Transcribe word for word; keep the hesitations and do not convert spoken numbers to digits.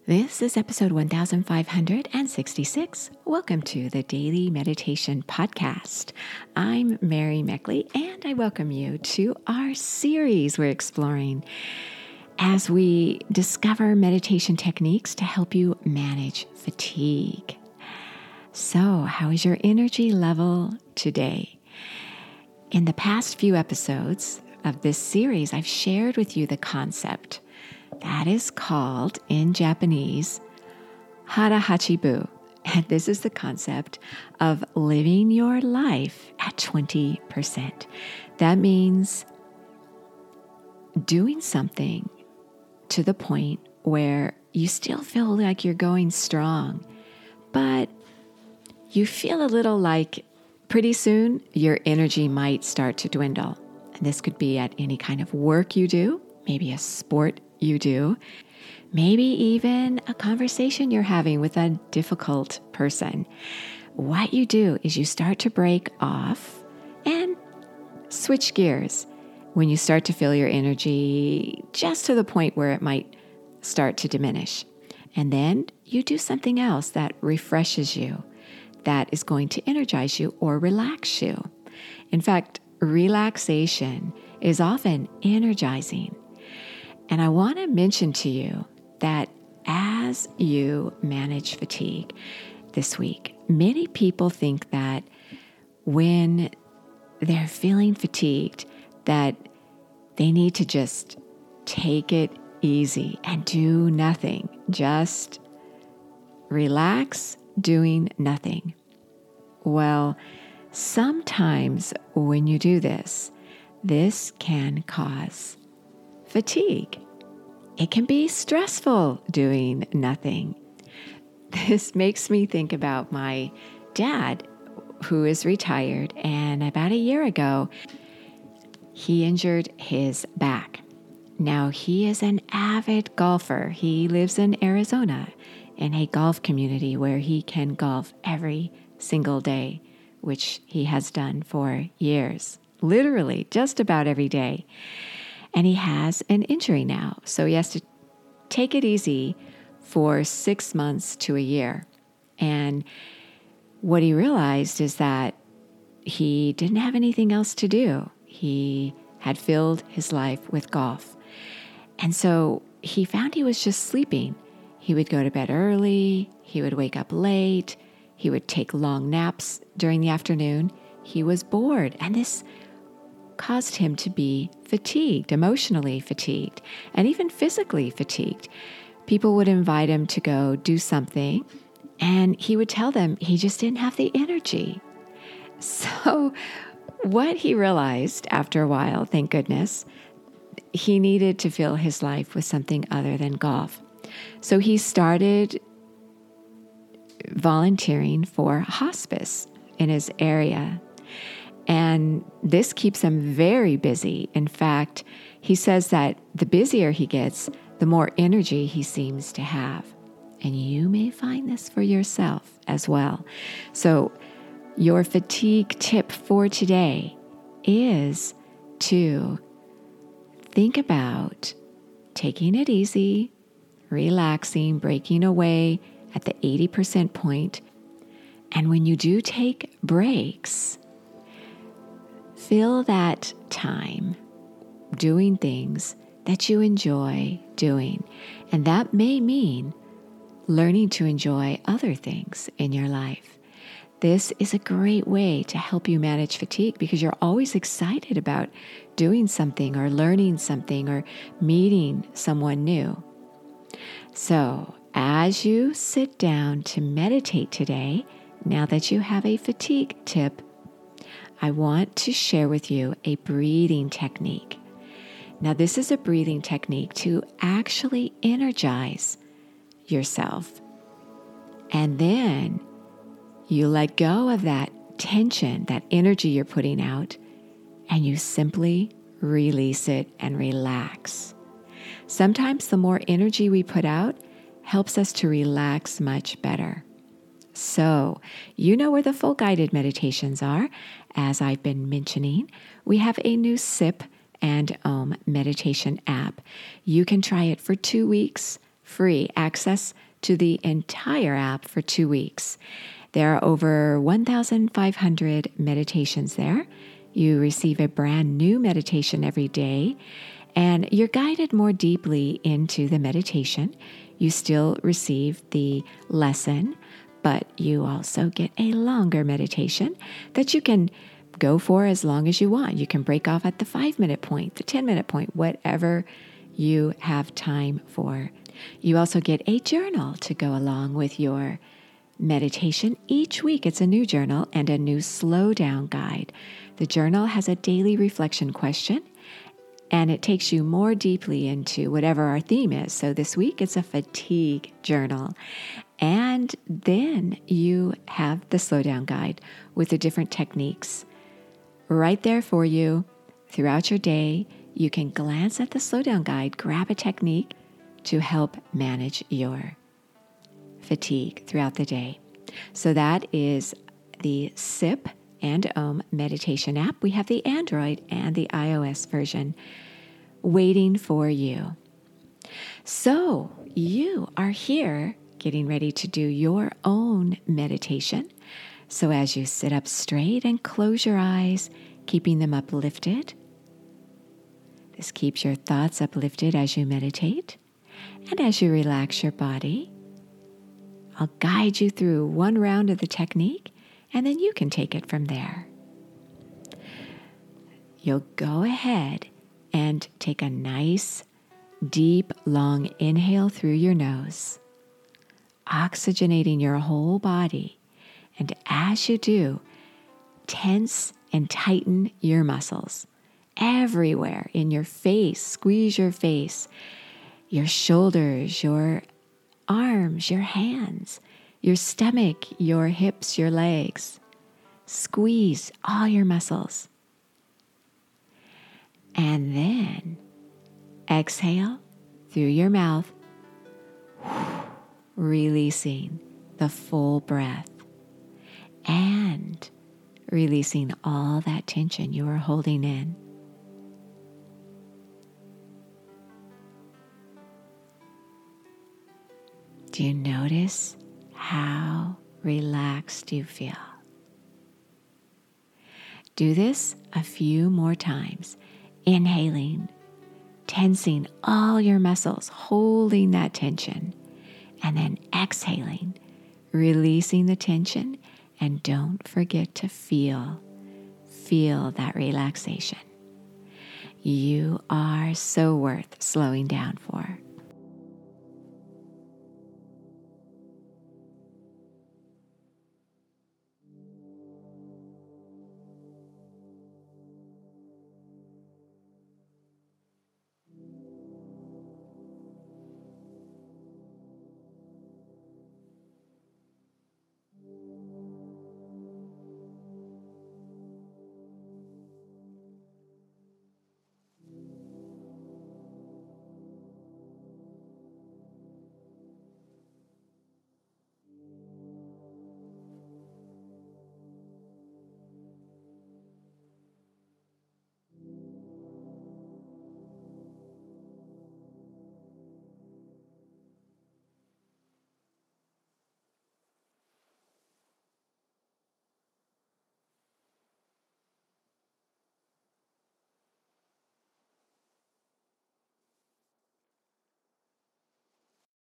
This is episode one thousand five hundred sixty-six. Welcome to the Daily Meditation Podcast. I'm Mary Meckley, and I welcome you to our series we're exploring as we discover meditation techniques to help you manage fatigue. So, how is your energy level today? In the past few episodes of this series, I've shared with you the concept that is called, in Japanese, hara hachibu. And this is the concept of living your life at twenty percent. That means doing something to the point where you still feel like you're going strong, but you feel a little like pretty soon your energy might start to dwindle. And this could be at any kind of work you do, maybe a sport you do, maybe even a conversation you're having with a difficult person. What you do is you start to break off and switch gears when you start to feel your energy just to the point where it might start to diminish. And then you do something else that refreshes you, that is going to energize you or relax you. In fact, relaxation is often energizing. And I want to mention to you that as you manage fatigue this week, many people think that when they're feeling fatigued, that they need to just take it easy and do nothing. Just relax doing nothing. Well, sometimes when you do this, this can cause fatigue. It can be stressful doing nothing. This makes me think about my dad, who is retired, and about a year ago, he injured his back. Now, he is an avid golfer. He lives in Arizona in a golf community where he can golf every single day, which he has done for years, literally just about every day. And he has an injury now, so he has to take it easy for six months to a year. And what he realized is that he didn't have anything else to do. He had filled his life with golf. And so he found he was just sleeping. He would go to bed early, he would wake up late, he would take long naps during the afternoon. He was bored, and this caused him to be fatigued, emotionally fatigued, and even physically fatigued. People would invite him to go do something, and he would tell them he just didn't have the energy. So what he realized after a while, thank goodness, he needed to fill his life with something other than golf. So he started volunteering for hospice in his area. And this keeps him very busy. In fact, he says that the busier he gets, the more energy he seems to have. And you may find this for yourself as well. So your fatigue tip for today is to think about taking it easy, relaxing, breaking away at the eighty percent point. And when you do take breaks, fill that time doing things that you enjoy doing. And that may mean learning to enjoy other things in your life. This is a great way to help you manage fatigue because you're always excited about doing something or learning something or meeting someone new. So, as you sit down to meditate today, now that you have a fatigue tip, I want to share with you a breathing technique. Now, this is a breathing technique to actually energize yourself. And then you let go of that tension, that energy you're putting out, and you simply release it and relax. Sometimes the more energy we put out helps us to relax much better. So, you know where the full guided meditations are. As I've been mentioning, we have a new SIP and Om meditation app. You can try it for two weeks free access to the entire app for two weeks. There are over one thousand five hundred meditations there. You receive a brand new meditation every day, and you're guided more deeply into the meditation. You still receive the lesson, but you also get a longer meditation that you can go for as long as you want. You can break off at the five-minute point, the ten-minute point, whatever you have time for. You also get a journal to go along with your meditation. Each week it's a new journal and a new slow down guide. The journal has a daily reflection question, and it takes you more deeply into whatever our theme is. So this week it's a fatigue journal. And then you have the slow down guide with the different techniques right there for you throughout your day. You can glance at the slow down guide, grab a technique to help manage your fatigue throughout the day. So that is the S I P and Om meditation app. We have the Android and the iOS version waiting for you. So you are here getting ready to do your own meditation. So as you sit up straight and close your eyes, keeping them uplifted. This keeps your thoughts uplifted as you meditate. And as you relax your body, I'll guide you through one round of the technique, and then you can take it from there. You'll go ahead and take a nice, deep, long inhale through your nose, oxygenating your whole body. And as you do, tense and tighten your muscles everywhere in your face. Squeeze your face, your shoulders, your arms, your hands, your stomach, your hips, your legs. Squeeze all your muscles. And then exhale through your mouth, releasing the full breath and releasing all that tension you are holding in. Do you notice how relaxed you feel? Do this a few more times, inhaling, tensing all your muscles, holding that tension, and then exhaling, releasing the tension, and don't forget to feel, feel that relaxation. You are so worth slowing down for.